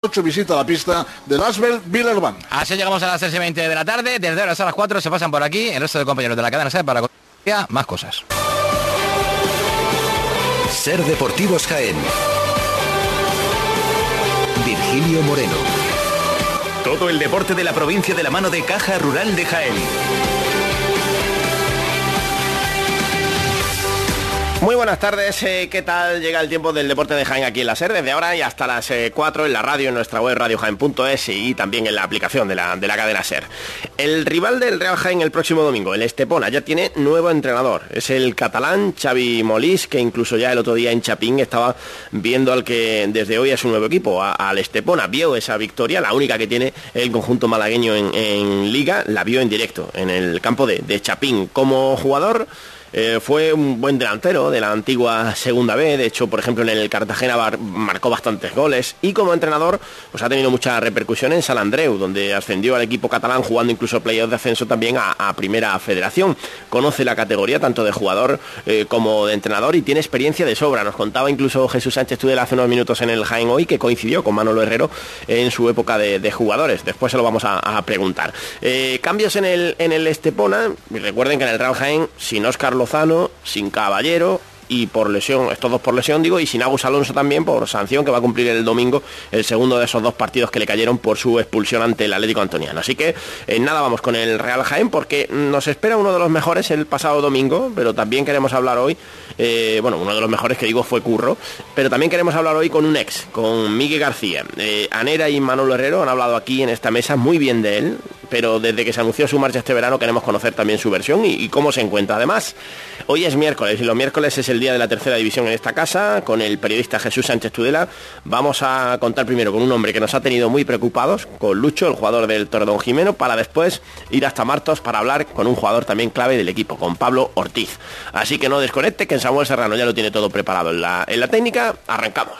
visita la pista del Asbel Villerban. Así llegamos a las 3:20 de la tarde. Desde ahora hasta las 4 se pasan por aquí el resto de compañeros de la cadena SER para contar más cosas. SER Deportivos Jaén. Virgilio Moreno. Todo el deporte de la provincia de la mano de Caja Rural de Jaén. Muy buenas tardes, ¿qué tal? Llega el tiempo del deporte de Jaén aquí en la SER, desde ahora y hasta las 4 en la radio, en nuestra web radiojaén.es y también en la aplicación de la cadena SER. El rival del Real Jaén el próximo domingo, el Estepona, ya tiene nuevo entrenador. Es el catalán Xavi Molís, que incluso ya el otro día en Chapín estaba viendo al que desde hoy es un nuevo equipo, al Estepona. Vio esa victoria, la única que tiene el conjunto malagueño en Liga, la vio en directo en el campo de Chapín. Como jugador... fue un buen delantero de la antigua Segunda B, de hecho, por ejemplo, en el Cartagena marcó bastantes goles, y como entrenador pues ha tenido mucha repercusión en Sant Andreu, donde ascendió al equipo catalán jugando incluso playoff de ascenso también a Primera Federación. Conoce la categoría tanto de jugador como de entrenador y tiene experiencia de sobra. Nos contaba incluso Jesús Sánchez Tudela hace unos minutos en el Jaén Hoy que coincidió con Manolo Herrero en su época de jugadores. Después se lo vamos a preguntar. Cambios en el Estepona. Recuerden que en el Real Jaén, sin Óscar Lozano, sin Caballero y por lesión, estos dos por lesión digo, y sin Agus Alonso también por sanción, que va a cumplir el domingo el segundo de esos dos partidos que le cayeron por su expulsión ante el Atlético Antoniano. Así que nada, vamos con el Real Jaén porque nos espera uno de los mejores el pasado domingo, pero también queremos hablar hoy, uno de los mejores que digo fue Curro, pero también queremos hablar hoy con un ex, con Miguel García. Anera y Manolo Herrero han hablado aquí en esta mesa muy bien de él, pero desde que se anunció su marcha este verano queremos conocer también su versión y cómo se encuentra. Además, hoy es miércoles y los miércoles es el día de la tercera división en esta casa. Con el periodista Jesús Sánchez Tudela vamos a contar primero con un hombre que nos ha tenido muy preocupados, con Lucho, el jugador del Torredón Jimeno, para después ir hasta Martos para hablar con un jugador también clave del equipo, con Pablo Ortiz. Así que no desconecte, que en Samuel Serrano ya lo tiene todo preparado en la técnica. Arrancamos.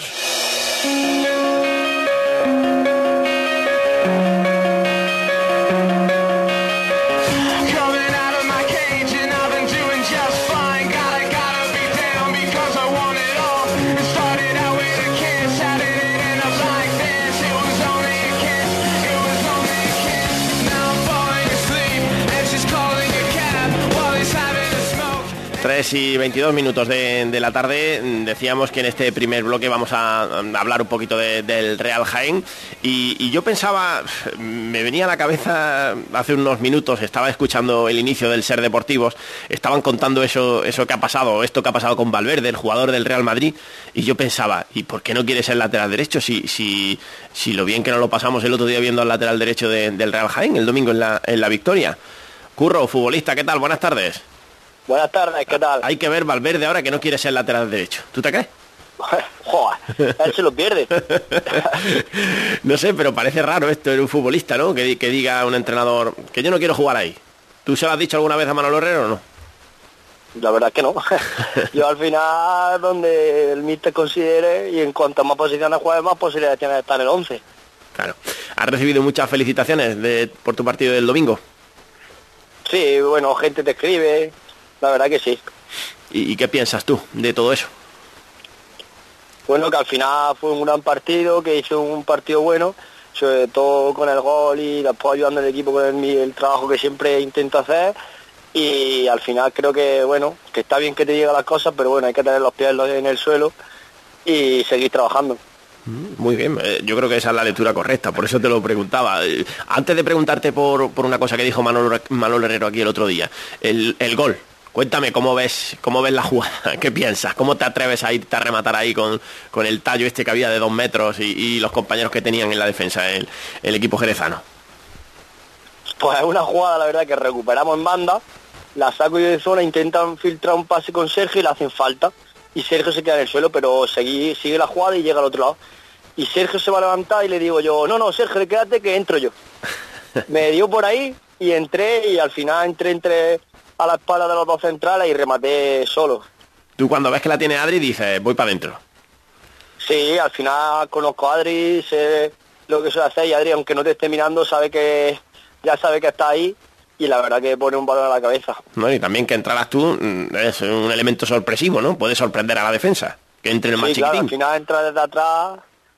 Y 22 minutos de la tarde. Decíamos que en este primer bloque vamos a hablar un poquito del Real Jaén y yo pensaba, me venía a la cabeza hace unos minutos, estaba escuchando el inicio del SER Deportivos, estaban contando eso que ha pasado, esto que ha pasado con Valverde, el jugador del Real Madrid, y yo pensaba, ¿y por qué no quiere ser lateral derecho? Si lo bien que nos lo pasamos el otro día viendo al lateral derecho del Real Jaén el domingo en la victoria. Curro, futbolista, ¿qué tal? Buenas tardes. Buenas tardes, ¿qué tal? Hay que ver Valverde ahora que no quiere ser lateral derecho. ¿Tú te crees? Joder, él se lo pierde. No sé, pero parece raro esto en un futbolista, ¿no? Que diga a un entrenador que yo no quiero jugar ahí. ¿Tú se lo has dicho alguna vez a Manolo Herrero o no? La verdad es que no. Yo al final, donde el míster considere, y en cuanto a más posiciones juegue, más posibilidades tiene de estar en el 11. Claro. ¿Has recibido muchas felicitaciones por tu partido del domingo? Sí, bueno, gente te escribe. La verdad que sí. ¿Y qué piensas tú de todo eso? Bueno, que al final fue un gran partido, que hizo un partido bueno, sobre todo con el gol y después ayudando al equipo con el trabajo que siempre intento hacer. Y al final creo que, bueno, que está bien que te lleguen las cosas, pero bueno, hay que tener los pies en el suelo y seguir trabajando. Muy bien, yo creo que esa es la lectura correcta, por eso te lo preguntaba. Antes de preguntarte por una cosa que dijo Manolo Herrero aquí el otro día, el gol. Cuéntame, ¿cómo ves la jugada? ¿Qué piensas? ¿Cómo te atreves a irte a rematar ahí con el tallo este que había de 2 metros y los compañeros que tenían en la defensa el equipo jerezano? Pues es una jugada, la verdad, que recuperamos en banda, la saco yo de zona, intentan filtrar un pase con Sergio y le hacen falta. Y Sergio se queda en el suelo, pero sigue la jugada y llega al otro lado. Y Sergio se va a levantar y le digo yo, no, Sergio, quédate que entro yo. Me dio por ahí y entré y al final entré a la espalda de los dos centrales y rematé solo. Tú cuando ves que la tiene Adri dices, voy para adentro. Sí, al final conozco a Adri, sé lo que suele hacer y Adri, aunque no te esté mirando, ya sabe que está ahí y la verdad que pone un balón a la cabeza. No, y también que entraras tú es un elemento sorpresivo, ¿no? Puede sorprender a la defensa, que entre el más chiquitín. Claro, al final entra desde atrás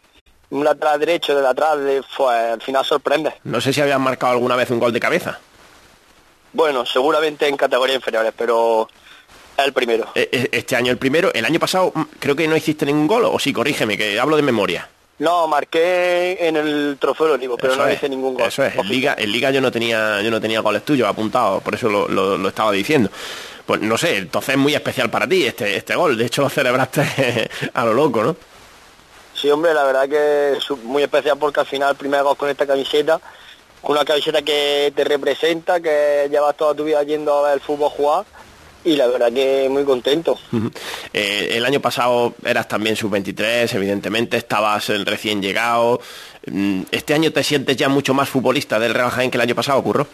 un lateral derecho de atrás, pues al final sorprende. No sé si habías marcado alguna vez un gol de cabeza. Bueno, seguramente en categorías inferiores, pero es el primero. Este año el primero. El año pasado creo que no hiciste ningún gol, o sí, corrígeme, que hablo de memoria. No, marqué en el Trofeo del Olivo, pero no hice ningún gol. Eso es, en Liga yo no tenía goles tuyos apuntados, por eso lo estaba diciendo. Pues no sé, entonces es muy especial para ti este gol. De hecho lo celebraste a lo loco, ¿no? Sí, hombre, la verdad que es muy especial porque al final el primer gol con esta camiseta, con una camiseta que te representa, que llevas toda tu vida yendo a ver el fútbol jugar, y la verdad que muy contento. El año pasado eras también sub-23, evidentemente, estabas recién llegado. ¿Este año te sientes ya mucho más futbolista del Real Jaén que el año pasado, Curro?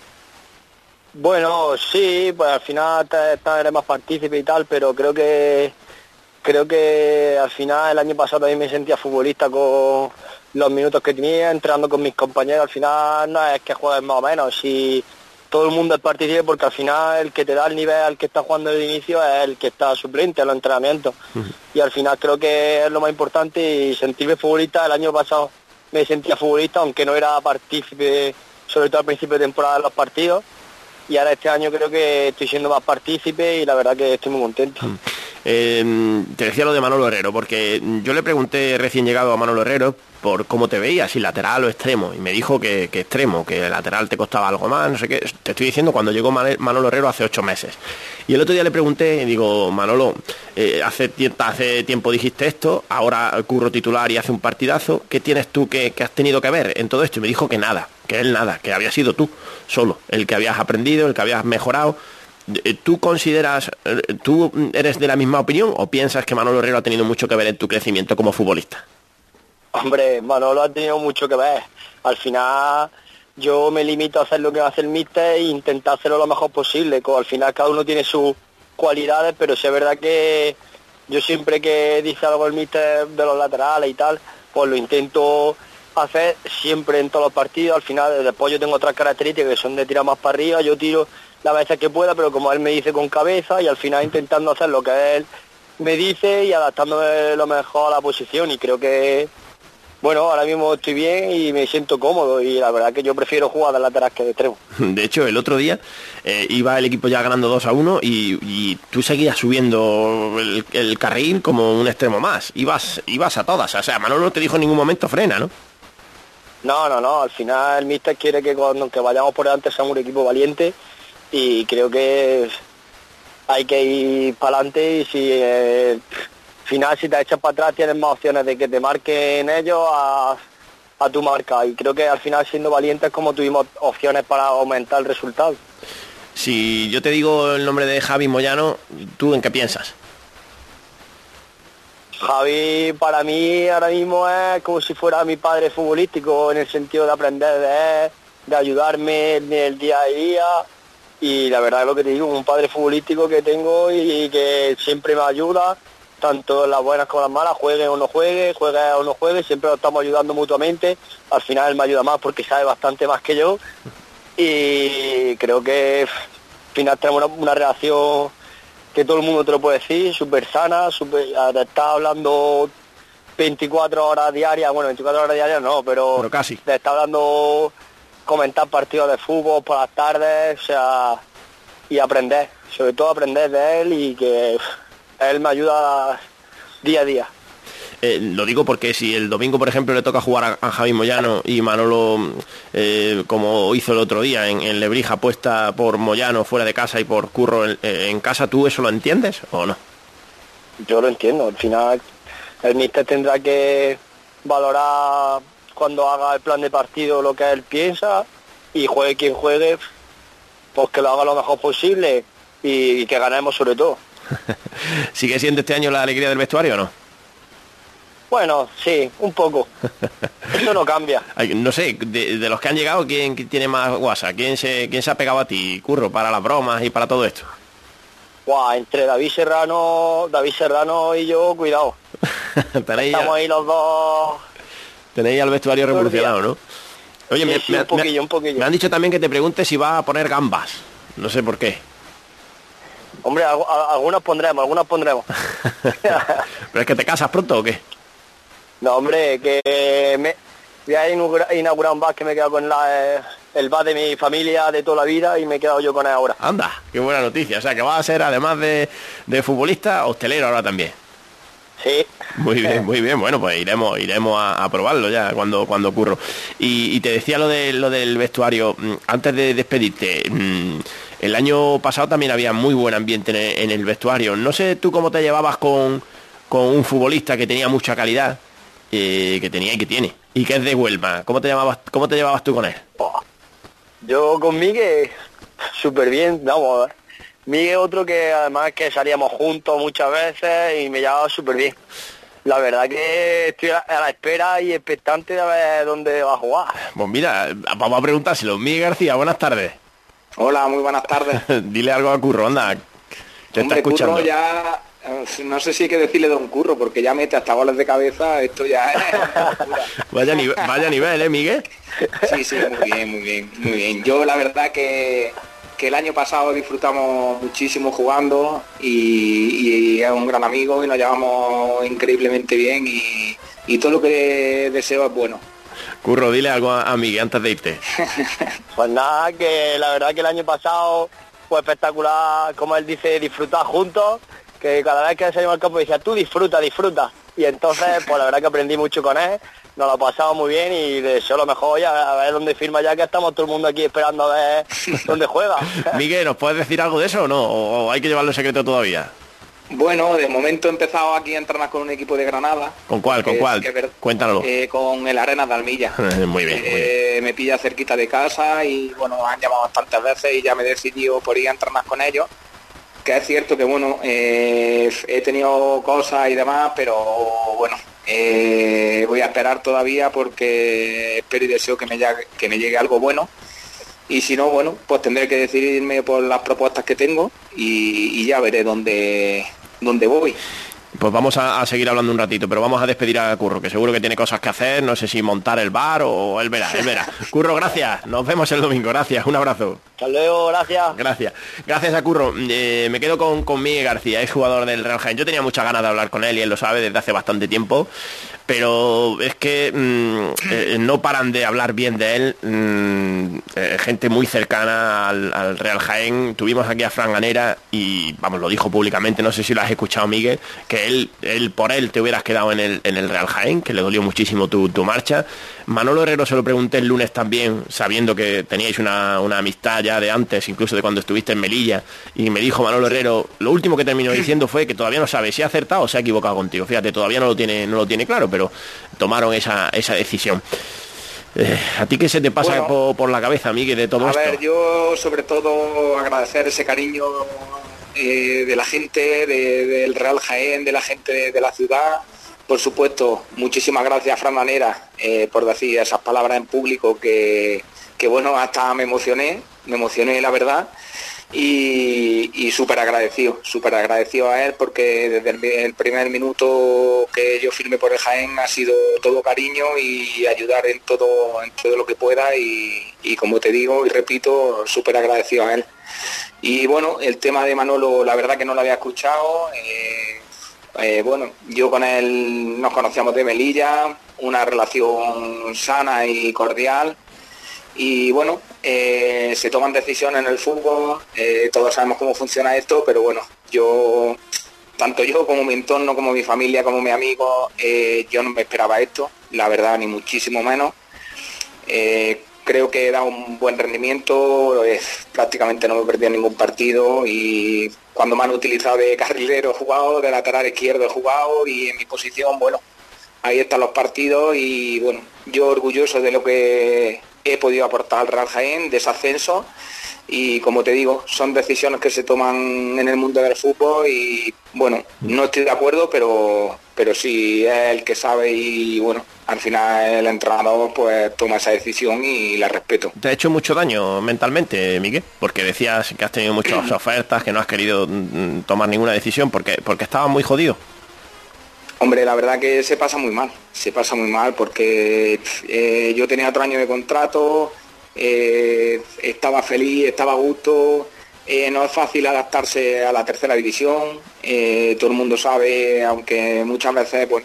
Bueno, sí, pues al final eres más partícipe y tal, pero creo que al final el año pasado también me sentía futbolista con los minutos que tenía, entrenando con mis compañeros. Al final no es que juegues más o menos, si todo el mundo es partícipe, porque al final el que te da el nivel al que está jugando desde el inicio es el que está suplente en los entrenamientos. Y al final creo que es lo más importante, y sentirme futbolista. El año pasado me sentía futbolista, aunque no era partícipe, sobre todo al principio de temporada de los partidos. Y ahora este año creo que estoy siendo más partícipe y la verdad que estoy muy contento. Te decía lo de Manolo Herrero, porque yo le pregunté recién llegado a Manolo Herrero por cómo te veías, si lateral o extremo, y me dijo que extremo, que lateral te costaba algo más, no sé qué. Te estoy diciendo cuando llegó Manolo Herrero hace 8 meses. Y el otro día le pregunté, y digo, Manolo, hace tiempo dijiste esto, ahora Curro titular y hace un partidazo, ¿qué tienes tú que has tenido que ver en todo esto? Y me dijo que nada, que él nada, que había sido tú solo, el que habías aprendido, el que habías mejorado. ¿Tú eres de la misma opinión o piensas que Manolo Herrero ha tenido mucho que ver en tu crecimiento como futbolista? Hombre, Manolo ha tenido mucho que ver. Al final yo me limito a hacer lo que hace el míster e intentar hacerlo lo mejor posible. Al final cada uno tiene sus cualidades, pero sí es verdad que yo siempre que dice algo el míster de los laterales y tal, pues lo intento hacer siempre en todos los partidos. Al final después yo tengo otras características que son de tirar más para arriba, yo tiro las veces que pueda, pero como él me dice, con cabeza, y al final intentando hacer lo que él me dice y adaptándome lo mejor a la posición. Y creo que, bueno, ahora mismo estoy bien y me siento cómodo, y la verdad que yo prefiero jugar de lateral que de extremo. De hecho, el otro día iba el equipo ya ganando 2-1 y tú seguías subiendo el carril como un extremo más. Ibas a todas, o sea, Manolo no te dijo en ningún momento frena, ¿no? No, al final el míster quiere que cuando vayamos por delante seamos un equipo valiente, y creo que hay que ir para adelante, y si al final si te echas para atrás tienes más opciones de que te marquen ellos a tu marca, y creo que al final siendo valientes como tuvimos opciones para aumentar el resultado. Si yo te digo el nombre de Javi Moyano, ¿tú en qué piensas? Javi para mí ahora mismo es como si fuera mi padre futbolístico, en el sentido de aprender de él, de ayudarme en el día a día. Y la verdad es lo que te digo, un padre futbolístico que tengo y que siempre me ayuda, tanto en las buenas como en las malas, juegue o no juegue, siempre nos estamos ayudando mutuamente. Al final él me ayuda más porque sabe bastante más que yo, y creo que al final tenemos una relación que todo el mundo te lo puede decir, súper sana, te está hablando 24 horas diarias, bueno, 24 horas diarias no, pero casi. Te está hablando, comentar partidos de fútbol por las tardes, o sea, y aprender, sobre todo aprender de él, y que él me ayuda día a día. Lo digo porque si el domingo, por ejemplo, le toca jugar a Javi Moyano y Manolo, como hizo el otro día en Lebrija, apuesta por Moyano fuera de casa y por Curro en casa, ¿tú eso lo entiendes o no? Yo lo entiendo, al final el míster tendrá que valorar cuando haga el plan de partido lo que él piensa, y juegue quien juegue, pues que lo haga lo mejor posible y que ganemos sobre todo. ¿Sigue siendo este año la alegría del vestuario o no? Bueno, sí, un poco. Eso no cambia. No sé, de los que han llegado, ¿quién tiene más guasa? ¿Quién se ha pegado a ti, Curro, para las bromas y para todo esto? Entre David Serrano y yo, cuidado. Estamos ahí los dos. Tenéis al vestuario revolucionado, ¿no? Oye, sí, un poquillo. Me han dicho también que te pregunte si vas a poner gambas. No sé por qué. Hombre, algunas pondremos. ¿Pero es que te casas pronto o qué? No, hombre, que voy a inaugurar un bar que me he quedado con el bar de mi familia de toda la vida y me he quedado yo con él ahora. Anda, qué buena noticia. O sea, que vas a ser, además de futbolista, hostelero ahora también. Sí. Muy bien, muy bien. Bueno, pues iremos a probarlo ya cuando ocurra. Y te decía lo del vestuario. Antes de despedirte, el año pasado también había muy buen ambiente en el vestuario. No sé tú cómo te llevabas con un futbolista que tenía mucha calidad, que tenía y que tiene, y que es de Huelva. ¿Cómo te llevabas tú con él? Yo con Miguel, súper bien, vamos. Miguel otro que además que salíamos juntos muchas veces y me llevaba súper bien. La verdad que estoy a la espera y expectante de ver dónde va a jugar. Pues mira, vamos a preguntárselo. Miguel García, buenas tardes. Hola, muy buenas tardes. Dile algo a Curro, anda. Te está escuchando. Curro ya, no sé si hay que decirle Don Curro, porque ya mete hasta goles de cabeza, esto ya es... Vaya nivel, Miguel. Sí, muy bien. Yo la verdad que el año pasado disfrutamos muchísimo jugando y es un gran amigo y nos llevamos increíblemente bien y todo lo que deseo es bueno. Curro, dile algo a Miguel antes de irte. Pues nada, que la verdad que el año pasado fue espectacular, como él dice, disfrutar juntos, que cada vez que salimos al campo decía, tú disfruta. Y entonces, pues la verdad que aprendí mucho con él, nos lo pasamos muy bien y le deseo lo mejor, ya a ver dónde firma, ya que estamos todo el mundo aquí esperando a ver dónde juega. Miguel, ¿nos puedes decir algo de eso o no? ¿O hay que llevarlo en secreto todavía? Bueno, de momento he empezado aquí a entrenar con un equipo de Granada. ¿Con cuál? Cuéntanos. Con el Arenas de Almilla. Muy bien. Me pilla cerquita de casa y bueno, han llamado bastantes veces y ya me he decidido por ir a entrenar con ellos. Que es cierto que bueno, he tenido cosas y demás, pero bueno, voy a esperar todavía porque espero y deseo que me llegue algo bueno. Y si no, bueno, pues tendré que decidirme por las propuestas que tengo y ya veré dónde voy. Pues vamos a seguir hablando un ratito, pero vamos a despedir a Curro, que seguro que tiene cosas que hacer, no sé si montar el bar o él verá. Curro, gracias, nos vemos el domingo, gracias, un abrazo. Hasta luego, gracias. Gracias a Curro. Me quedo con Miguel García, es jugador del Real Jaén. Yo tenía muchas ganas de hablar con él y él lo sabe desde hace bastante tiempo, pero es que no paran de hablar bien de él gente muy cercana al Real Jaén. Tuvimos aquí a Fran Ganera y vamos, lo dijo públicamente, no sé si lo has escuchado, Miguel, que él por él te hubieras quedado en el Real Jaén, que le dolió muchísimo tu marcha. Manolo Herrero se lo pregunté el lunes también, sabiendo que teníais una amistad ya de antes, incluso de cuando estuviste en Melilla, y me dijo Manolo Herrero, lo último que terminó diciendo fue que todavía no sabe si ha acertado o se ha equivocado contigo. Fíjate, todavía no lo tiene claro, pero tomaron esa decisión. ¿A ti qué se te pasa por la cabeza, Miguel, de todo esto? A ver, yo sobre todo agradecer ese cariño de la gente del Real Jaén, de la gente de la ciudad. Por supuesto, muchísimas gracias a Fran Manera por decir esas palabras en público que bueno, hasta me emocioné la verdad. Y súper agradecido a él porque desde el primer minuto que yo firmé por el Jaén ha sido todo cariño y ayudar en todo lo que pueda y como te digo y repito, súper agradecido a él. Y bueno, el tema de Manolo la verdad que no lo había escuchado. Bueno, yo con él nos conocíamos de Melilla, una relación sana y cordial. Y bueno, se toman decisiones en el fútbol, todos sabemos cómo funciona esto, pero bueno, tanto yo como mi entorno, como mi familia, como mi amigo, yo no me esperaba esto, la verdad, ni muchísimo menos. Creo que he dado un buen rendimiento, prácticamente no me he perdido ningún partido y cuando me han utilizado de carrilero he jugado, de lateral izquierdo he jugado y en mi posición, bueno, ahí están los partidos y bueno, yo orgulloso de lo que he podido aportar al Real Jaén, de ese ascenso y como te digo, son decisiones que se toman en el mundo del fútbol y bueno, no estoy de acuerdo, pero sí es el que sabe y bueno, al final el entrenador pues toma esa decisión y la respeto. ¿Te ha hecho mucho daño mentalmente, Miguel? Porque decías que has tenido muchas ofertas, que no has querido tomar ninguna decisión porque estabas muy jodido. Hombre, la verdad que se pasa muy mal porque yo tenía otro año de contrato, estaba feliz, estaba a gusto, no es fácil adaptarse a la tercera división, todo el mundo sabe, aunque muchas veces, bueno,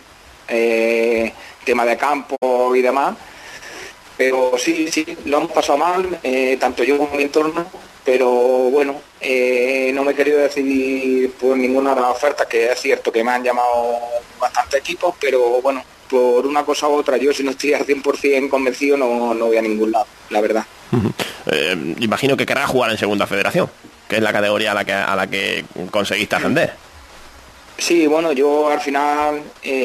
tema de campo y demás. Pero sí, lo hemos pasado mal, tanto yo como mi entorno, pero bueno, no me he querido decidir por ninguna de las ofertas, que es cierto que me han llamado bastantes equipos, pero bueno, por una cosa u otra, yo si no estoy al 100% convencido no voy a ningún lado, la verdad. Imagino que querrás jugar en Segunda Federación, que es la categoría a la que conseguiste ascender. Sí, bueno, yo al final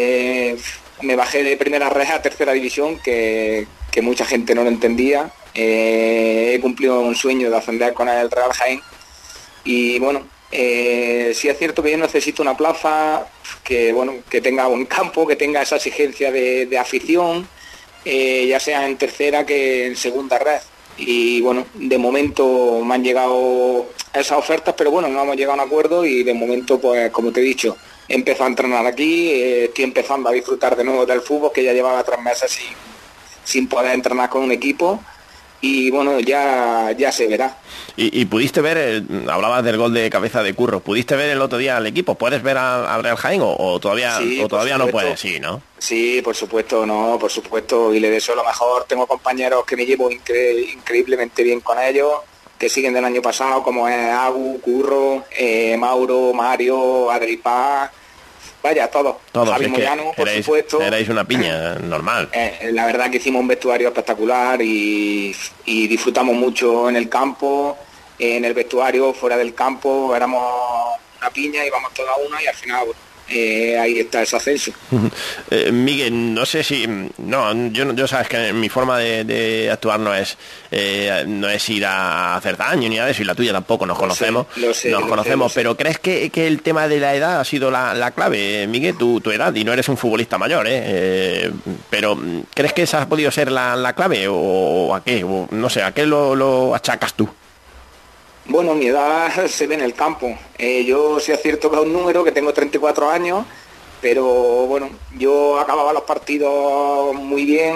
me bajé de primera red a tercera división, que mucha gente no lo entendía. He cumplido un sueño de ascender con el Real Jaén y bueno, sí es cierto que yo necesito una plaza que tenga buen campo, que tenga esa exigencia de afición, ya sea en tercera que en segunda red. Y bueno, de momento me han llegado esas ofertas, pero bueno, no hemos llegado a un acuerdo y de momento, pues como te he dicho, he empezado a entrenar aquí, estoy empezando a disfrutar de nuevo del fútbol, que ya llevaba 3 meses sin poder entrenar con un equipo, y bueno, ya se verá. Y pudiste ver, hablabas del gol de cabeza de Curro, ¿pudiste ver el otro día al equipo? ¿Puedes ver al Real Jaén o todavía, sí, o todavía no puedes? Sí, ¿no? Sí, por supuesto, y le deseo lo mejor. Tengo compañeros que me llevo increíblemente bien con ellos, que siguen del año pasado, como es Agu, Curro, Mauro, Mario, Adri Paz, vaya, todos. Javi Moyano, por supuesto. Erais una piña, normal. La verdad que hicimos un vestuario espectacular y disfrutamos mucho en el campo, en el vestuario, fuera del campo, éramos una piña, íbamos toda una y al final ahí está ese ascenso. Miguel, no sé si... yo sabes que mi forma de actuar no es ir a hacer daño ni nada de eso, y la tuya tampoco, nos conocemos, pero ¿crees que el tema de la edad ha sido la clave, Miguel? Tu edad, y no eres un futbolista mayor, pero ¿crees que esa ha podido ser la clave o a qué? O, no sé, ¿a qué lo achacas tú? Bueno, mi edad se ve en el campo. Yo sí es cierto que es un número, que tengo 34 años, pero bueno, yo acababa los partidos muy bien,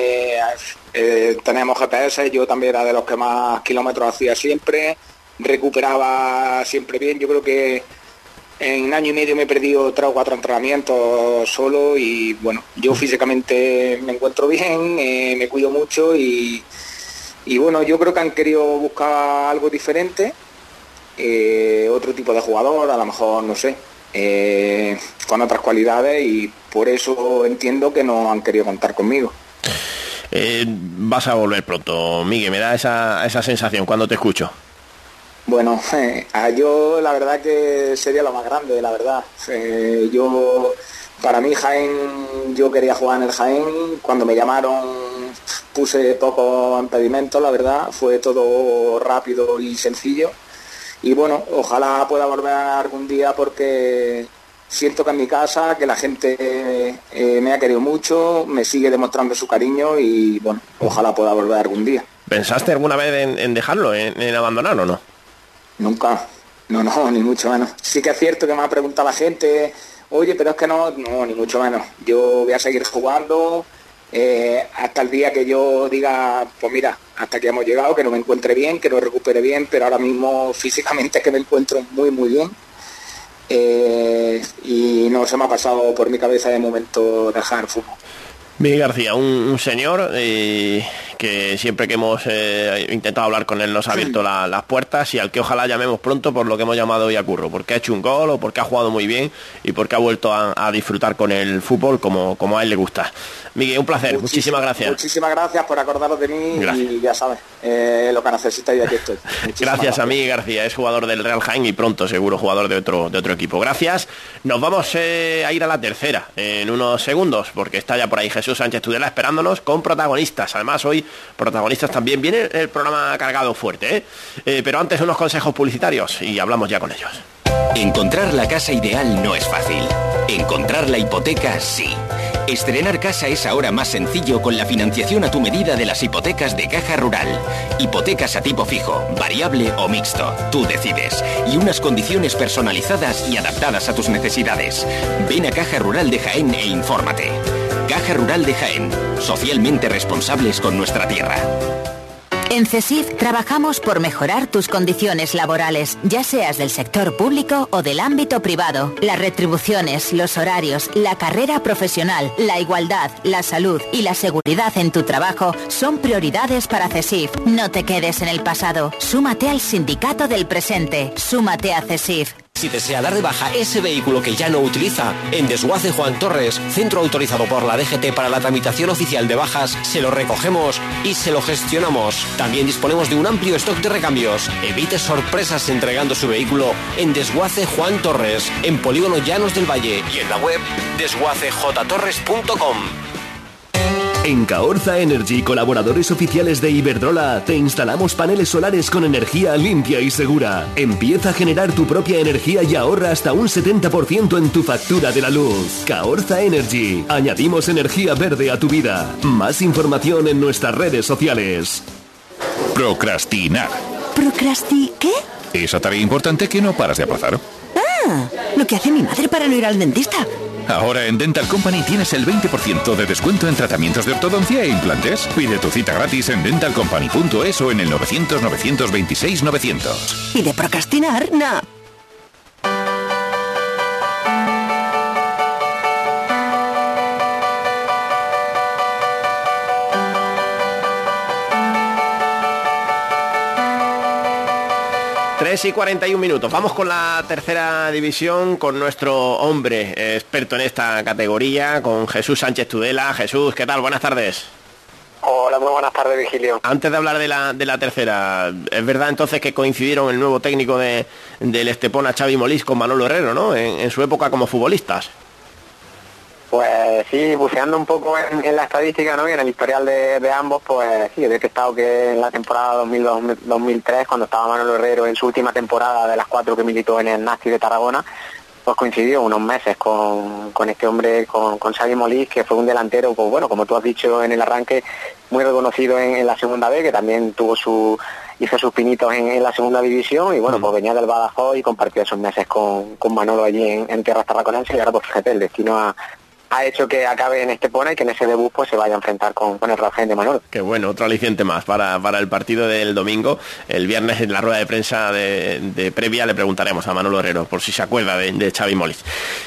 tenemos GPS, yo también era de los que más kilómetros hacía siempre, recuperaba siempre bien. Yo creo que en 1 año y medio me he perdido 3 o 4 entrenamientos solo y bueno, yo físicamente me encuentro bien, me cuido mucho y bueno, yo creo que han querido buscar algo diferente, otro tipo de jugador, a lo mejor, no sé, con otras cualidades, y por eso entiendo que no han querido contar conmigo. Vas a volver pronto, Miguel, me da esa sensación cuando te escucho. Bueno, yo la verdad que sería lo más grande, la verdad. Para mí Jaén, yo quería jugar en el Jaén. Cuando me llamaron puse pocos impedimentos, la verdad, fue todo rápido y sencillo. Y bueno, ojalá pueda volver algún día, porque siento que en mi casa, que la gente me ha querido mucho, me sigue demostrando su cariño y bueno, ojalá pueda volver algún día. ¿Pensaste alguna vez en dejarlo, en abandonar o no? Nunca, no, ni mucho menos. Sí que es cierto que me ha preguntado la gente, oye, pero es que no, ni mucho menos. Yo voy a seguir jugando hasta el día que yo diga, pues mira, hasta que hemos llegado, que no me encuentre bien, que no recupere bien, pero ahora mismo físicamente es que me encuentro muy, muy bien. Y no se me ha pasado por mi cabeza de momento dejar fútbol. Miguel García, un señor que siempre que hemos intentado hablar con él nos ha abierto las puertas, y al que ojalá llamemos pronto por lo que hemos llamado hoy a Curro, porque ha hecho un gol o porque ha jugado muy bien y porque ha vuelto a disfrutar con el fútbol como a él le gusta. Miguel, un placer, muchísimas gracias. Muchísimas gracias por acordaros de mí. Gracias. Y ya sabes, lo que necesitáis, aquí estoy. Gracias a Miguel García, es jugador del Real Jaén y pronto seguro jugador de otro equipo. Gracias, nos vamos a ir a la tercera en unos segundos, porque está ya por ahí Jesús Sánchez Tudela esperándonos con protagonistas. Además hoy protagonistas también, viene el programa cargado fuerte, pero antes unos consejos publicitarios y hablamos ya con ellos. Encontrar la casa ideal no es fácil. Encontrar la hipoteca sí. Estrenar casa es ahora más sencillo con la financiación a tu medida de las hipotecas de Caja Rural. Hipotecas a tipo fijo, variable o mixto. Tú decides. Y unas condiciones personalizadas y adaptadas a tus necesidades. Ven a Caja Rural de Jaén e infórmate. Caja Rural de Jaén. Socialmente responsables con nuestra tierra. En CESIF trabajamos por mejorar tus condiciones laborales, ya seas del sector público o del ámbito privado. Las retribuciones, los horarios, la carrera profesional, la igualdad, la salud y la seguridad en tu trabajo son prioridades para CESIF. No te quedes en el pasado. Súmate al sindicato del presente. Súmate a CESIF. Si desea dar de baja ese vehículo que ya no utiliza, en Desguace Juan Torres, centro autorizado por la DGT para la tramitación oficial de bajas, se lo recogemos y se lo gestionamos. También disponemos de un amplio stock de recambios. Evite sorpresas entregando su vehículo en Desguace Juan Torres, en Polígono Llanos del Valle y en la web desguacejtorres.com. En Caorza Energy, colaboradores oficiales de Iberdrola, te instalamos paneles solares con energía limpia y segura. Empieza a generar tu propia energía y ahorra hasta un 70% en tu factura de la luz. Caorza Energy, añadimos energía verde a tu vida. Más información en nuestras redes sociales. Procrastinar. ¿Qué? Esa tarea importante que no paras de aplazar. Ah, lo que hace mi madre para no ir al dentista. Ahora en Dental Company tienes el 20% de descuento en tratamientos de ortodoncia e implantes. Pide tu cita gratis en dentalcompany.es o en el 900-926-900. ¿Y de procrastinar? No. Y 41 minutos. Vamos con la tercera división, con nuestro hombre experto en esta categoría, con Jesús Sánchez Tudela. Jesús, ¿qué tal? Buenas tardes. Hola, muy buenas tardes, Vigilio. Antes de hablar de la tercera, ¿es verdad entonces que coincidieron el nuevo técnico del Estepona, Xavi Molís, con Manolo Herrero, ¿no? En su época como futbolistas. Pues sí, buceando un poco en la estadística, ¿no? Y en el historial de ambos, pues sí, he detectado que en la temporada 2002-2003, cuando estaba Manolo Herrero en su última temporada de las 4 que militó en el Nasti de Tarragona, pues coincidió unos meses con este hombre, con Xavi Molís, que fue un delantero, pues bueno, como tú has dicho en el arranque, muy reconocido en la segunda B, que también hizo sus pinitos en la segunda división, y bueno, pues venía del Badajoz y compartió esos meses con Manolo allí en tierras tarraconenses, y ahora pues fíjate, el destino ha hecho que acabe en Estepona y que en ese debut pues se vaya a enfrentar con el Real Jaén de Manolo. Qué bueno, otro aliciente más para el partido del domingo. El viernes en la rueda de prensa de previa le preguntaremos a Manolo Herrero por si se acuerda de Xavi Molís.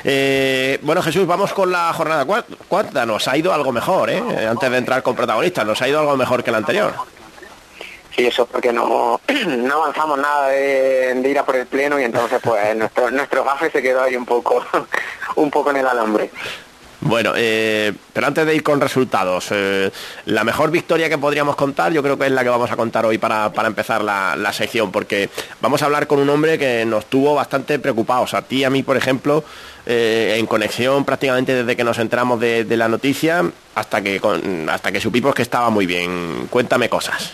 Bueno, Jesús, vamos con la jornada cuarta. Nos ha ido algo mejor, antes de entrar con protagonistas, nos ha ido algo mejor que la anterior. Sí, eso es porque no avanzamos nada de ir a por el pleno, y entonces pues nuestro gafe se quedó ahí un poco en el alambre. Bueno, pero antes de ir con resultados, la mejor victoria que podríamos contar, yo creo que es la que vamos a contar hoy para empezar la sección, porque vamos a hablar con un hombre que nos tuvo bastante preocupados, a ti y a mí, por ejemplo, en conexión prácticamente desde que nos enteramos de la noticia hasta que supimos que estaba muy bien. Cuéntame cosas.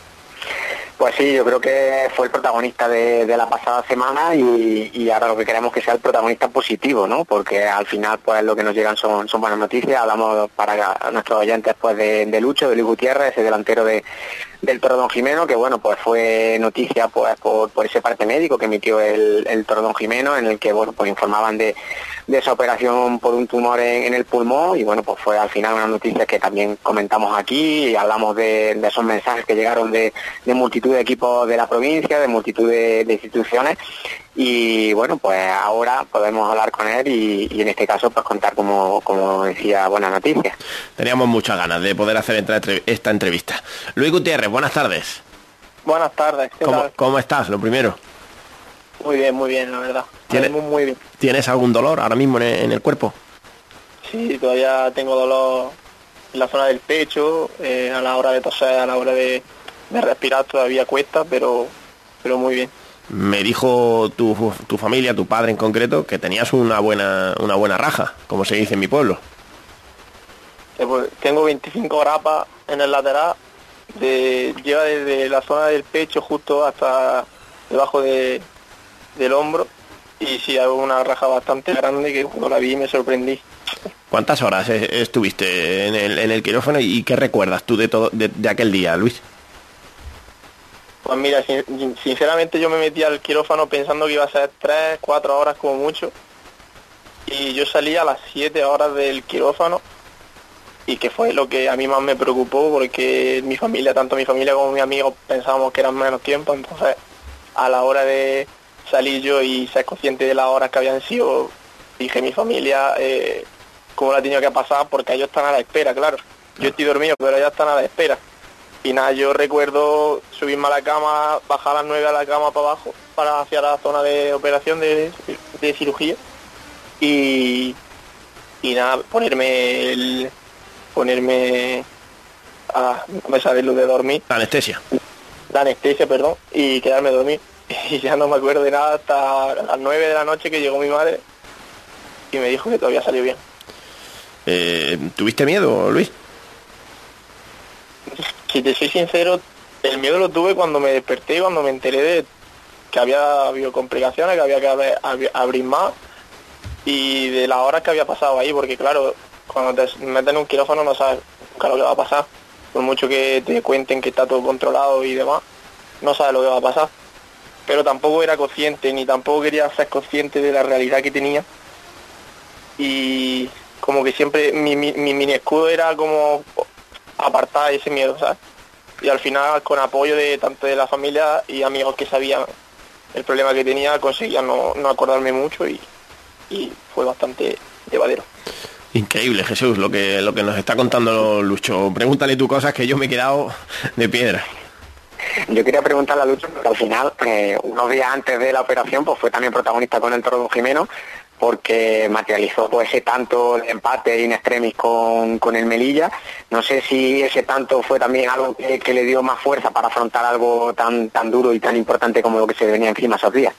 Pues sí, yo creo que fue el protagonista de la pasada semana, y ahora lo que queremos que sea el protagonista positivo, ¿no? Porque al final pues lo que nos llegan son buenas noticias. Hablamos para nuestros oyentes pues de Lucho, de Luis Gutiérrez, ese delantero del Toro Don Jimeno, que bueno, pues fue noticia pues por ese parte médico que emitió el Toro Don Jimeno, en el que bueno, pues informaban de esa operación por un tumor en el pulmón, y bueno, pues fue al final una noticia que también comentamos aquí, y hablamos de esos mensajes que llegaron de multitud de equipos de la provincia, de multitud de instituciones, y bueno, pues ahora podemos hablar con él y en este caso pues contar, como decía, buenas noticias. Teníamos muchas ganas de poder hacer esta entrevista. Luis Gutiérrez, buenas tardes. Buenas tardes, ¿qué tal? ¿Cómo estás, lo primero? Muy bien, la verdad. Muy bien. ¿Tienes algún dolor ahora mismo en el cuerpo? Sí, todavía tengo dolor en la zona del pecho, a la hora de toser, a la hora de respirar todavía cuesta, pero muy bien. Me dijo tu familia, tu padre en concreto, que tenías una buena raja, como se dice en mi pueblo. Pues, tengo 25 grapas en el lateral, lleva desde la zona del pecho justo hasta debajo del hombro, y sí, hago una raja bastante grande que cuando la vi me sorprendí. ¿Cuántas horas estuviste en el quirófano y qué recuerdas tú de aquel día, Luis? Pues mira, sinceramente yo me metí al quirófano pensando que iba a ser 3, 4 horas como mucho, y yo salí a las 7 horas del quirófano y que fue lo que a mí más me preocupó, porque mi familia, tanto mi familia como mis amigos, pensábamos que eran menos tiempo. Entonces, a la hora de salir yo y ser consciente de las horas que habían sido, dije a mi familia cómo la tenía que pasar, porque ellos están a la espera, claro. Yo estoy dormido, pero ellos están a la espera. Y nada, yo recuerdo subirme a la cama, bajar a las 9 a la cama para abajo, para hacia la zona de operación de cirugía. Y nada, ponerme no me sabe lo de dormir. La anestesia, perdón, y quedarme a dormir. Y ya no me acuerdo de nada hasta las 9 de la noche, que llegó mi madre y me dijo que todo había salido bien. ¿Tuviste miedo, Luis? Si te soy sincero, el miedo lo tuve cuando me desperté y cuando me enteré de que había habido complicaciones, que había que abrir más, y de las horas que había pasado ahí, porque claro, cuando te meten en un quirófano no sabes nunca lo que va a pasar. Por mucho que te cuenten que está todo controlado y demás, no sabes lo que va a pasar. Pero tampoco era consciente, ni tampoco quería ser consciente de la realidad que tenía. Y como que siempre mi mini escudo era como apartar ese miedo, ¿sabes? Y al final, con apoyo de tanto de la familia y amigos que sabían el problema que tenía, conseguía no acordarme mucho y fue bastante llevadero. Increíble, Jesús, lo que nos está contando Lucho. Pregúntale tú cosas que yo me he quedado de piedra. Yo quería preguntarle a Lucho, porque al final, unos días antes de la operación, pues fue también protagonista con el Toro Don Jimeno, porque materializó pues ese tanto de empate in extremis con el Melilla. No sé si ese tanto fue también algo que le dio más fuerza para afrontar algo tan duro y tan importante como lo que se venía encima esos días.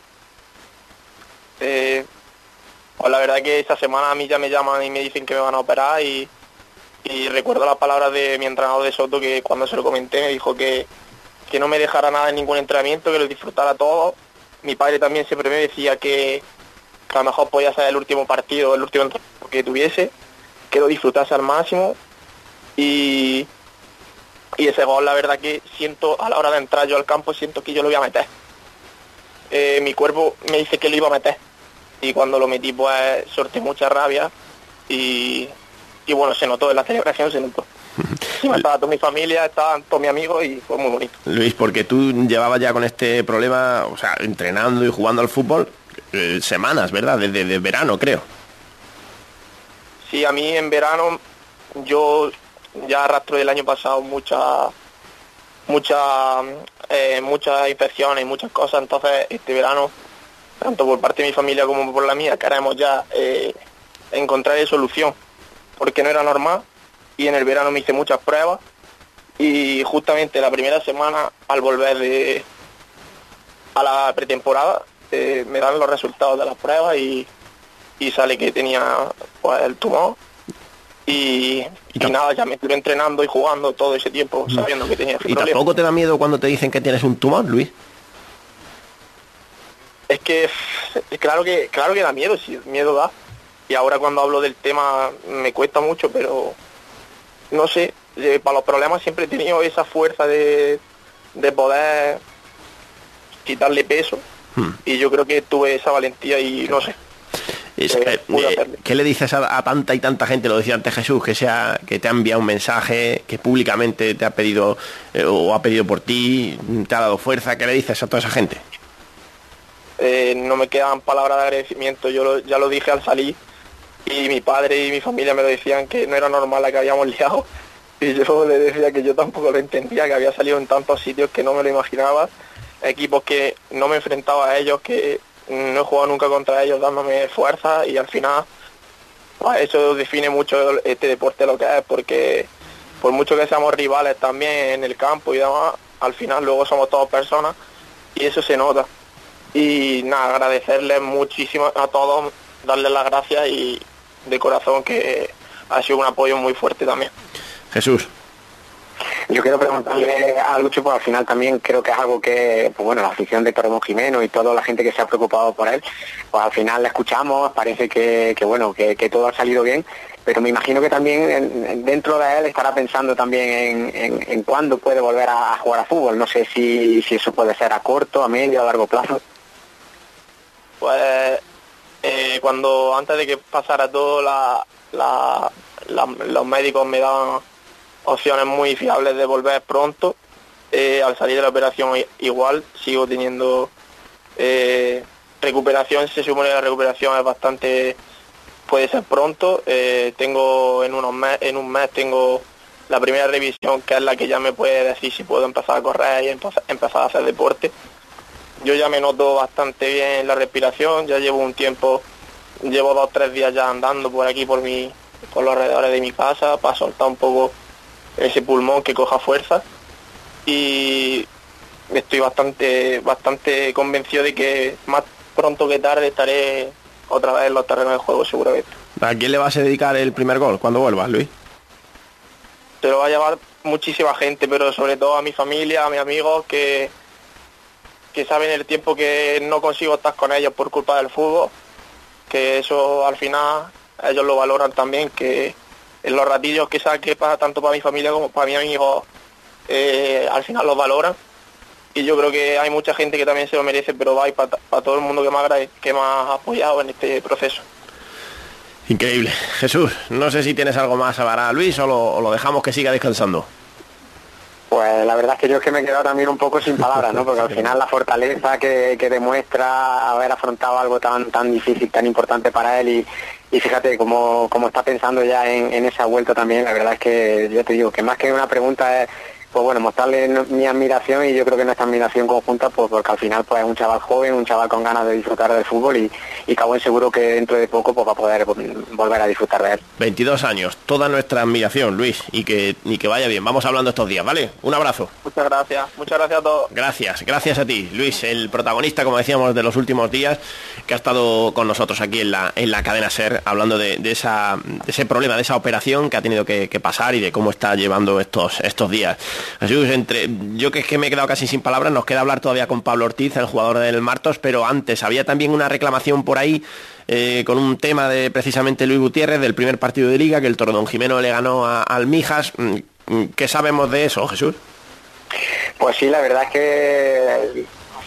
Pues la verdad que esta semana a mí ya me llaman y me dicen que me van a operar, y recuerdo las palabras de mi entrenador de Soto, que cuando se lo comenté me dijo que no me dejara nada en ningún entrenamiento, que lo disfrutara todo. Mi padre también siempre me decía que a lo mejor podía ser el último partido, el último entrenamiento que tuviese, que lo disfrutase al máximo. Y ese gol, la verdad que siento, a la hora de entrar yo al campo, siento que yo lo voy a meter. Mi cuerpo me dice que lo iba a meter, y cuando lo metí pues sorté mucha rabia y bueno, se notó en la celebración, se notó. Estaba toda mi familia, estaban todos mis amigos y fue muy bonito. Luis, porque tú llevabas ya con este problema, o sea, entrenando y jugando al fútbol semanas, ¿verdad? Desde verano, creo. Sí, a mí en verano yo ya arrastro del año pasado muchas infecciones y muchas cosas. Entonces este verano, tanto por parte de mi familia como por la mía, queremos ya encontrar solución, porque no era normal. Y en el verano me hice muchas pruebas, y justamente la primera semana, al volver a la pretemporada, me dan los resultados de las pruebas y sale que tenía pues el tumor, y nada, ya me estuve entrenando y jugando todo ese tiempo sabiendo que tenía ese problema. ¿Y tampoco te da miedo cuando te dicen que tienes un tumor, Luis? Es que claro que da miedo, sí, miedo da, y ahora cuando hablo del tema me cuesta mucho, pero no sé, para los problemas siempre he tenido esa fuerza de poder quitarle peso, y yo creo que tuve esa valentía y no sé. ¿Qué le dices a tanta y tanta gente? Lo decía antes Jesús, que te ha enviado un mensaje, que públicamente te ha pedido o ha pedido por ti, te ha dado fuerza. ¿Qué le dices a toda esa gente? No me quedan palabras de agradecimiento. Yo ya lo dije al salir, y mi padre y mi familia me lo decían, que no era normal la que habíamos liado, y yo le decía que yo tampoco lo entendía, que había salido en tantos sitios que no me lo imaginaba, equipos que no me enfrentaba a ellos, que no he jugado nunca contra ellos, dándome fuerza, y al final pues eso define mucho este deporte lo que es, porque por mucho que seamos rivales también en el campo y demás, al final luego somos todos personas, y eso se nota. Y nada, agradecerles muchísimo a todos, darles las gracias, y de corazón que ha sido un apoyo muy fuerte también. Jesús. Yo quiero preguntarle a Lucho, pues al final también creo que es algo que, pues bueno, la afición de Toro Don Jimeno y toda la gente que se ha preocupado por él, pues al final la escuchamos, parece que bueno, que todo ha salido bien, pero me imagino que también dentro de él estará pensando también en cuándo puede volver a jugar a fútbol. No sé si eso puede ser a corto, a medio, a largo plazo. Pues cuando antes de que pasara todo los médicos me daban opciones muy fiables de volver pronto. Al salir de la operación igual sigo teniendo recuperación. Se supone que la recuperación es bastante, puede ser pronto. Tengo en un mes tengo la primera revisión, que es la que ya me puede decir si puedo empezar a correr y empezar a hacer deporte. Yo ya me noto bastante bien la respiración, ya llevo un tiempo, llevo 2 o 3 días ya andando por aquí por los alrededores de mi casa para soltar un poco ese pulmón que coja fuerza, y estoy bastante convencido de que más pronto que tarde estaré otra vez en los terrenos de juego seguramente. ¿A quién le vas a dedicar el primer gol cuando vuelvas, Luis? Se lo va a llevar muchísima gente, pero sobre todo a mi familia, a mis amigos que saben el tiempo que no consigo estar con ellos por culpa del fútbol, que eso al final ellos lo valoran también, que en los ratillos que saque tanto para mi familia como para mis amigos al final los valoran, y yo creo que hay mucha gente que también se lo merece, pero va para todo el mundo que me ha apoyado en este proceso. Increíble. Jesús, no sé si tienes algo más para Luis o lo dejamos que siga descansando. Pues la verdad es que yo me he quedado también un poco sin palabras, ¿no? Porque al final la fortaleza que demuestra haber afrontado algo tan difícil, tan importante para él, y fíjate cómo está pensando ya en esa vuelta también. La verdad es que yo te digo que más que una pregunta es, pues bueno, mostrarle mi admiración, y yo creo que nuestra admiración conjunta, pues porque al final pues es un chaval joven, un chaval con ganas de disfrutar del fútbol, y Cabo seguro que dentro de poco pues va a poder volver a disfrutar de él. 22 años, toda nuestra admiración, Luis, y que vaya bien. Vamos hablando estos días, ¿vale? Un abrazo. Muchas gracias a todos. Gracias a ti, Luis, el protagonista, como decíamos, de los últimos días, que ha estado con nosotros aquí en la cadena SER, hablando de ese problema, de esa operación que ha tenido que pasar y de cómo está llevando estos días. Jesús, yo que es que me he quedado casi sin palabras, nos queda hablar todavía con Pablo Ortiz, el jugador del Martos, pero antes había también una reclamación por ahí con un tema de precisamente Luis Gutiérrez, del primer partido de Liga, que el Torredonjimeno le ganó al Mijas. ¿Qué sabemos de eso, Jesús? Pues sí, la verdad es que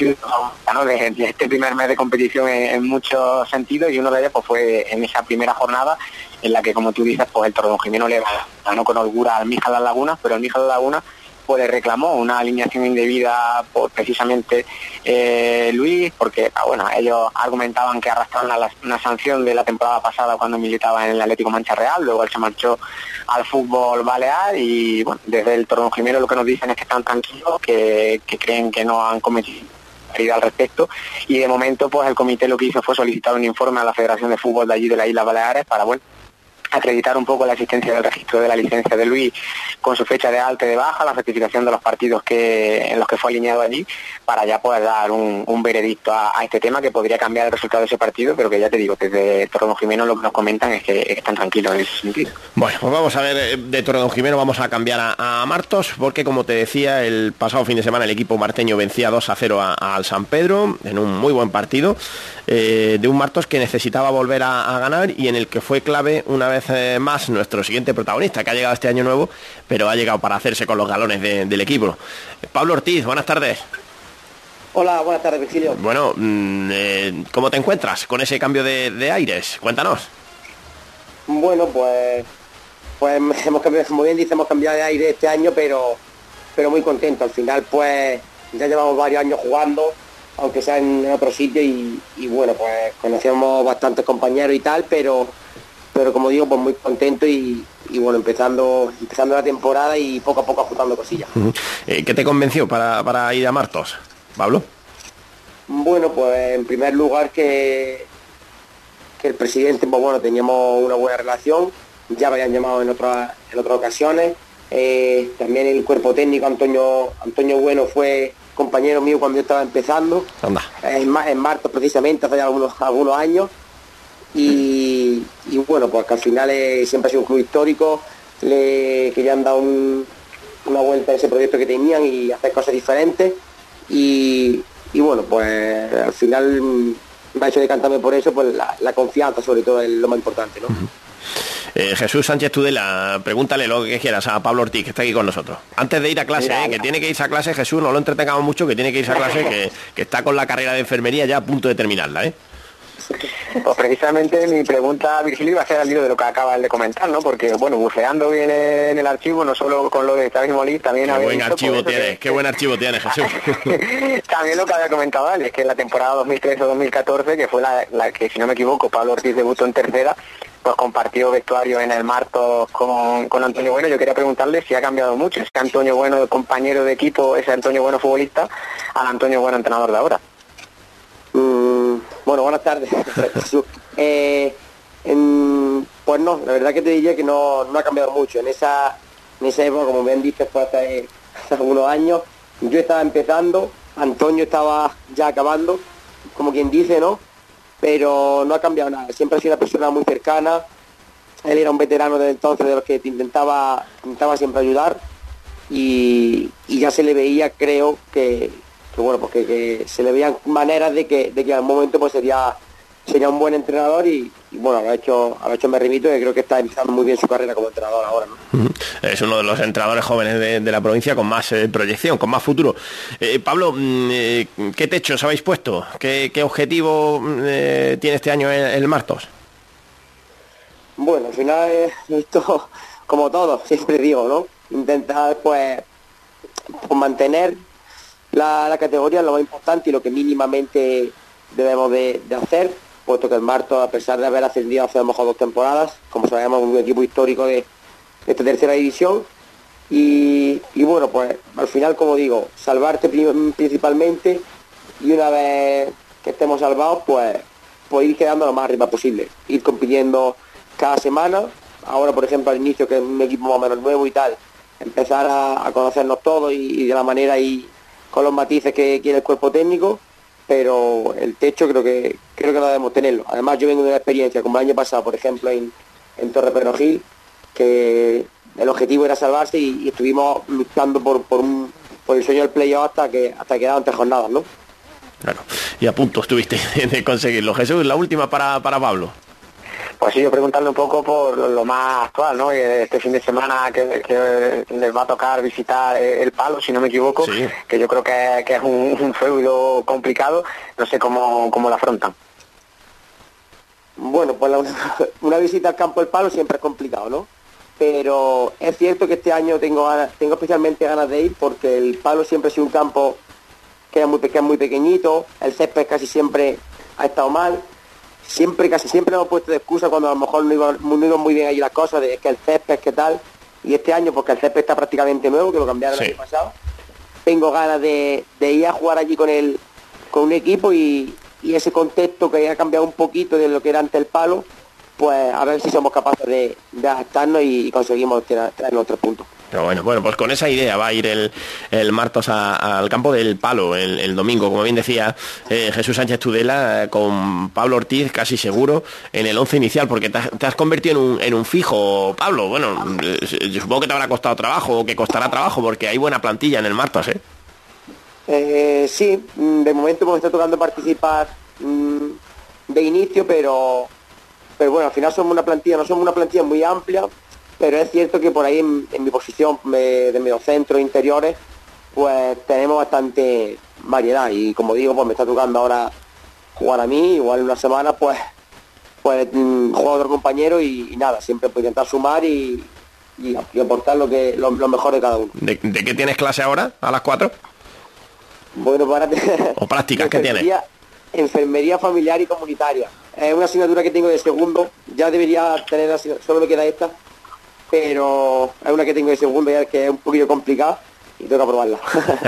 de este primer mes de competición en muchos sentidos, y uno de ellos pues fue en esa primera jornada en la que, como tú dices, pues el Torredonjimeno le ganó con holgura al Mijas Las Lagunas, pero el Mijas Las Lagunas pues le reclamó una alineación indebida por precisamente Luis, porque bueno, ellos argumentaban que arrastraban una sanción de la temporada pasada cuando militaba en el Atlético Mancha Real. Luego él se marchó al fútbol balear, y bueno, desde el Torredonjimeno lo que nos dicen es que están tranquilos, que creen que no han cometido al respecto, y de momento pues el comité lo que hizo fue solicitar un informe a la Federación de Fútbol de allí de las Islas Baleares para, bueno, acreditar un poco la existencia del registro de la licencia de Luis con su fecha de alta y de baja, la certificación de los partidos en los que fue alineado allí, para ya poder dar un veredicto a este tema, que podría cambiar el resultado de ese partido, pero que ya te digo, desde Torredonjimeno lo que nos comentan es que están tranquilos en ese sentido. Bueno, pues vamos a ver, de Torredonjimeno vamos a cambiar a Martos, porque como te decía, el pasado fin de semana el equipo marteño vencía 2-0 al San Pedro, en un muy buen partido, de un Martos que necesitaba volver a ganar, y en el que fue clave una vez más nuestro siguiente protagonista, que ha llegado este año nuevo, pero ha llegado para hacerse con los galones del equipo. Pablo Ortiz, buenas tardes. Hola, buenas tardes, Virgilio. Bueno, ¿cómo te encuentras con ese cambio de aires? Cuéntanos. Bueno, pues hemos cambiado, como bien dice, hemos cambiado de aire este año, pero muy contento. Al final, pues ya llevamos varios años jugando, aunque sea en otro sitio, y bueno, pues conocíamos bastantes compañeros y tal, pero como digo, pues muy contento, y bueno, empezando la temporada y poco a poco ajustando cosillas. ¿Qué te convenció para ir a Martos, Pablo? Bueno, pues en primer lugar que el presidente, pues bueno, teníamos una buena relación, ya me habían llamado en otras ocasiones, también el cuerpo técnico, Antonio Bueno fue compañero mío cuando yo estaba empezando, en Martos precisamente, hace ya algunos años, y bueno, pues que al final siempre ha sido un club histórico, que ya han dado una vuelta a ese proyecto que tenían y hacer cosas diferentes, y bueno, pues al final me ha hecho decantarme por eso, pues la confianza sobre todo es lo más importante, ¿no? Jesús Sánchez Tudela, pregúntale lo que quieras a Pablo Ortiz, que está aquí con nosotros. Antes de ir a clase, que tiene que irse a clase, Jesús, no lo entretengamos mucho, que tiene que irse a clase, que está con la carrera de enfermería ya a punto de terminarla, Pues precisamente mi pregunta, Virgilio, iba a ser al hilo de lo que acabas de comentar, ¿no? Porque, bueno, buceando bien en el archivo, no solo con lo de Xavi Molí, también Qué buen archivo tienes, qué buen archivo tienes, Jesús. También lo que había comentado él, es que en la temporada 2013-2014, que fue la que, si no me equivoco, Pablo Ortiz debutó en tercera, pues compartió vestuario en el Martos con Antonio Bueno. Yo quería preguntarle si ha cambiado mucho, ese Antonio Bueno, compañero de equipo, ese Antonio Bueno futbolista, al Antonio Bueno entrenador de ahora. Bueno, buenas tardes. Pues no, la verdad que te diría que no ha cambiado mucho. En esa época, como bien dices, fue hace algunos años. Yo estaba empezando, Antonio estaba ya acabando, como quien dice, ¿no? Pero no ha cambiado nada. Siempre ha sido una persona muy cercana. Él era un veterano desde entonces, de los que te intentaba siempre ayudar. Y ya se le veía, creo que bueno, pues que se le veían maneras de que al momento pues sería un buen entrenador y bueno, habrá hecho me remito, que creo que está empezando muy bien su carrera como entrenador ahora, ¿no? Es uno de los entrenadores jóvenes de la provincia con más proyección, con más futuro. Pablo, ¿qué techos habéis puesto? ¿Qué objetivo tiene este año el Martos? Bueno, al final esto, como todo, siempre digo, ¿no? Intentar pues mantener la categoría es lo más importante y lo que mínimamente debemos de hacer, puesto que el Martos, a pesar de haber ascendido hace a lo mejor 2 temporadas, como sabemos, un equipo histórico de esta tercera división, y bueno, pues al final, como digo, salvarte principalmente, y una vez que estemos salvados, pues ir quedando lo más arriba posible, ir compitiendo cada semana. Ahora, por ejemplo, al inicio, que es un equipo más o menos nuevo y tal, empezar a conocernos todos y de la manera y con los matices que quiere el cuerpo técnico, pero el techo creo que no debemos tenerlo. Además, yo vengo de una experiencia como el año pasado, por ejemplo, en Torre Perogil, que el objetivo era salvarse y estuvimos luchando por el sueño del playoff hasta quedaban 3 jornadas, ¿no? Claro, y a punto estuviste de conseguirlo. Jesús, la última para Pablo. Pues sí, yo preguntarle un poco por lo más actual, ¿no? Este fin de semana que les va a tocar visitar el Palo, si no me equivoco, sí. Que yo creo que es un feudo complicado, no sé cómo lo afrontan. Bueno, pues una visita al campo del Palo siempre es complicado, ¿no? Pero es cierto que este año tengo especialmente ganas de ir porque el Palo siempre ha sido un campo que es muy pequeñito, el césped casi siempre ha estado mal. Casi siempre hemos puesto de excusa cuando a lo mejor no iban muy bien allí las cosas, de que el césped, qué tal, y este año, porque el césped está prácticamente nuevo, que lo cambiaron el año pasado, tengo ganas de ir a jugar allí con un equipo y ese contexto que ha cambiado un poquito de lo que era antes el Palo, pues a ver si somos capaces de adaptarnos y conseguimos traer nuestros puntos. Pero bueno, pues con esa idea va a ir el Martos al campo del Palo el domingo, como bien decía Jesús Sánchez Tudela, con Pablo Ortiz casi seguro en el 11 inicial, porque te has convertido en un fijo, Pablo. Bueno, yo supongo que te habrá costado trabajo, o que costará trabajo, porque hay buena plantilla en el Martos, ¿eh? Sí, de momento me está tocando participar de inicio, pero bueno, al final no somos una plantilla muy amplia, pero es cierto que por ahí en mi posición de mediocentro interiores pues tenemos bastante variedad y como digo, pues me está tocando ahora jugar a mí, igual en una semana pues juego a otro compañero y nada, siempre puedo intentar sumar y aportar lo mejor de cada uno. ¿De qué tienes clase ahora? ¿A las 4? Bueno, para ¿O prácticas qué tienes? Enfermería familiar y comunitaria. Es una asignatura que tengo de segundo, ya debería tener, solo me queda esta, pero es una que tengo de segundo ya que es un poquillo complicada y tengo que aprobarla.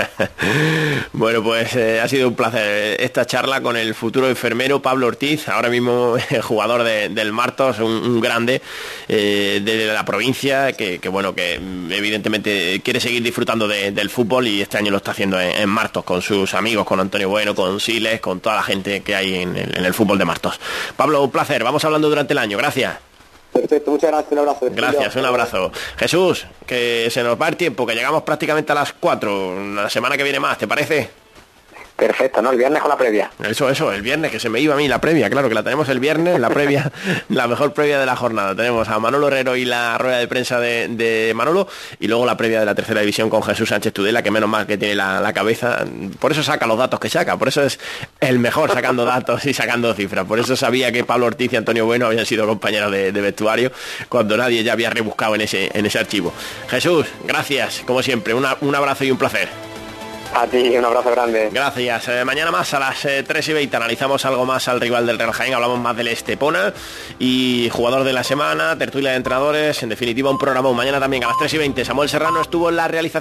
Bueno, pues ha sido un placer esta charla con el futuro enfermero Pablo Ortiz, ahora mismo jugador del Martos, un grande de la provincia, que bueno, que evidentemente quiere seguir disfrutando del fútbol y este año lo está haciendo en Martos con sus amigos, con Antonio Bueno, con Siles, con toda la gente que hay en el fútbol de Martos. Pablo, un placer, vamos hablando durante el año, gracias. Perfecto, muchas gracias, un abrazo. Gracias, un abrazo. Jesús, que se nos va el tiempo, que llegamos prácticamente a las 4, la semana que viene más, ¿te parece? Perfecto, ¿no? El viernes con la previa. Eso, el viernes, que se me iba a mí la previa, claro que la tenemos el viernes, la previa, la mejor previa de la jornada. Tenemos a Manolo Herrero y la rueda de prensa de Manolo, y luego la previa de la tercera división con Jesús Sánchez Tudela, que menos mal que tiene la cabeza, por eso saca los datos que saca, por eso es el mejor sacando datos y sacando cifras, por eso sabía que Pablo Ortiz y Antonio Bueno habían sido compañeros de vestuario, cuando nadie ya había rebuscado en ese archivo. Jesús, gracias, como siempre, un abrazo y un placer. A ti, un abrazo grande. Gracias. Mañana más a las 3:20 analizamos algo más al rival del Real Jaén, hablamos más del Estepona y jugador de la semana, tertulia de entrenadores, en definitiva un programa. Mañana también a las 3:20 Samuel Serrano estuvo en la realización.